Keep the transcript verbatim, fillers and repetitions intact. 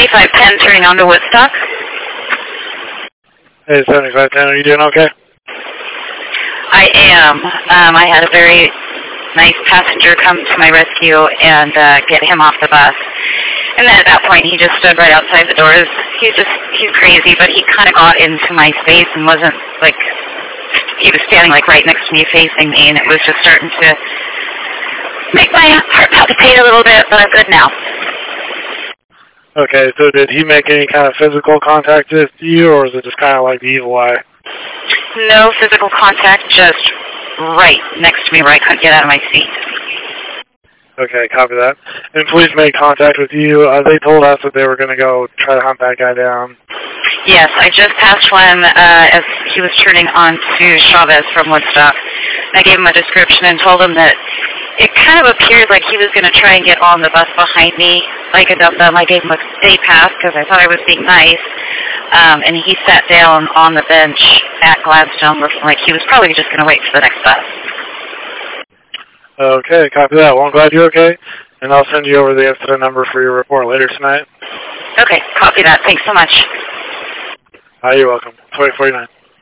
seventy-five ten turning onto Woodstock. Hey, seventy-five ten, are you doing okay? I am. Um, I had a very nice passenger come to my rescue and uh, get him off the bus. And then at that point, he just stood right outside the doors. He's just, he's crazy, but he kind of got into my space and wasn't, like, he was standing, like, right next to me, facing me, and it was just starting to make my heart palpitate a little bit, but I'm good now. Okay, so did he make any kind of physical contact with you, or is it just kind of like the evil eye? No physical contact, just right next to me where I couldn't get out of my seat. Okay, copy that. And police made contact with you. Uh, they told us that they were going to go try to hunt that guy down. Yes, I just passed one uh, as he was turning on to Chavez from Woodstock. I gave him a description and told him that it kind of appeared like he was going to try and get on the bus behind me, like a dum-dum. I gave him a day pass because I thought I was being nice. Um, and he sat down on the bench at Gladstone looking like he was probably just going to wait for the next bus. Okay, copy that. Well, I'm glad you're okay, and I'll send you over the incident number for your report later tonight. Okay, copy that. Thanks so much. Uh, you're welcome. twenty forty-nine.